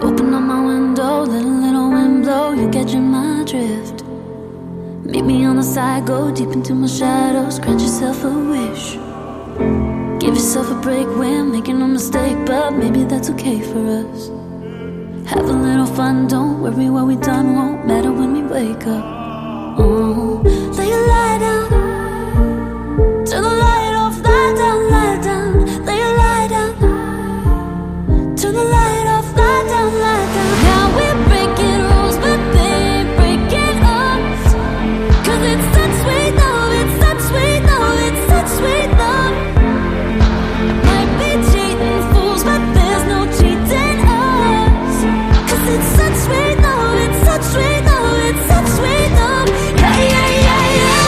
Open up my window, let a little wind blow. You catching my drift. Meet me on the side, go deep into my shadows. Grant yourself a wish. Give yourself a break, we're making a mistake, but maybe that's okay for us. Have a little fun, don't worry what we done won't matter when we wake up. Oh, lay your lie down, turn the light off, lie down, lie down. Lay your lie down, turn the light off, lie down, lie down. Now we're breaking rules, but they ain't breaking us. 'Cause it's such sweet love, it's such sweet love, it's such sweet love. Might be cheating fools, but there's no cheating us. 'Cause it's such sweet love, it's such sweet love, it's such sweet love. Yeah, yeah, yeah, yeah.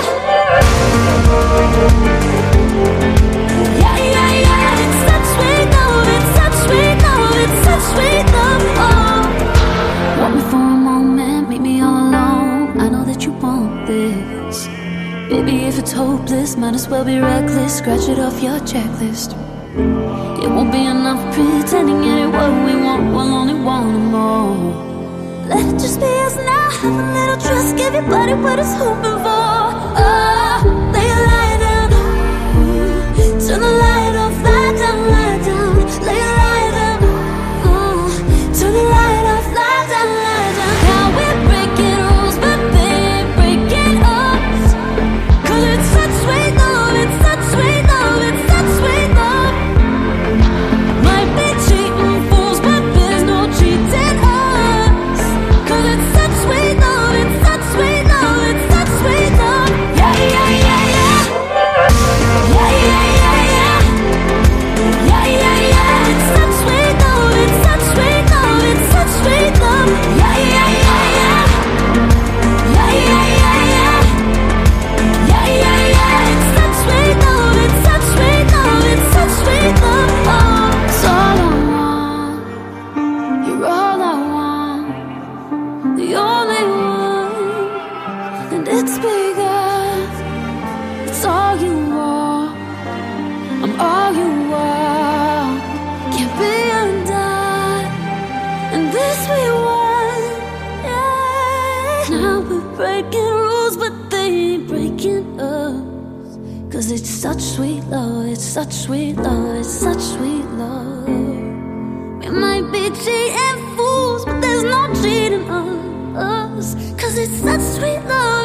Yeah, yeah, yeah. It's such sweet love, it's such sweet love, it's such sweet love. Oh, want me for a moment, meet me all alone. I know that you want this. Baby, if it's hopeless, might as well be reckless. Scratch it off your checklist. It won't be enough pretending it ain't what we want. We'll only want more. Let it just be us now. Have a little trust. Give your body what it's hoping for. Oh, lay your lie down. Turn the light off. Lie down, lie down. Lay your lie down. Turn the light off. Lie down, lie down. Now we're breaking rules, but they ain't breaking us. 'Cause it's such sweet love. It's such sweet love. It's such sweet love. Might be cheating fools, but there's no cheating us. 'Cause it's such sweet love. It's such sweet love. It's such sweet love. Yeah, yeah, yeah, yeah. Yeah, yeah, yeah, yeah. Yeah, yeah, yeah. It's such sweet love. It's such sweet love. It's such sweet love. Yeah, yeah, yeah, yeah. Yeah, yeah, yeah, yeah. Yeah, yeah, yeah. It's such sweet love. It's such sweet love. It's such sweet love. Oh, it's all I want. You're all I want. The only one. And it's bigger. It's all you want. I'm all you want. Can't be undone. And this we want. Yeah. Now we're breaking rules, but they ain't breaking us. 'Cause it's such sweet love. It's such sweet love. It's such sweet love. We might be cheating fools, but there's no cheating on us. 'Cause it's such sweet love.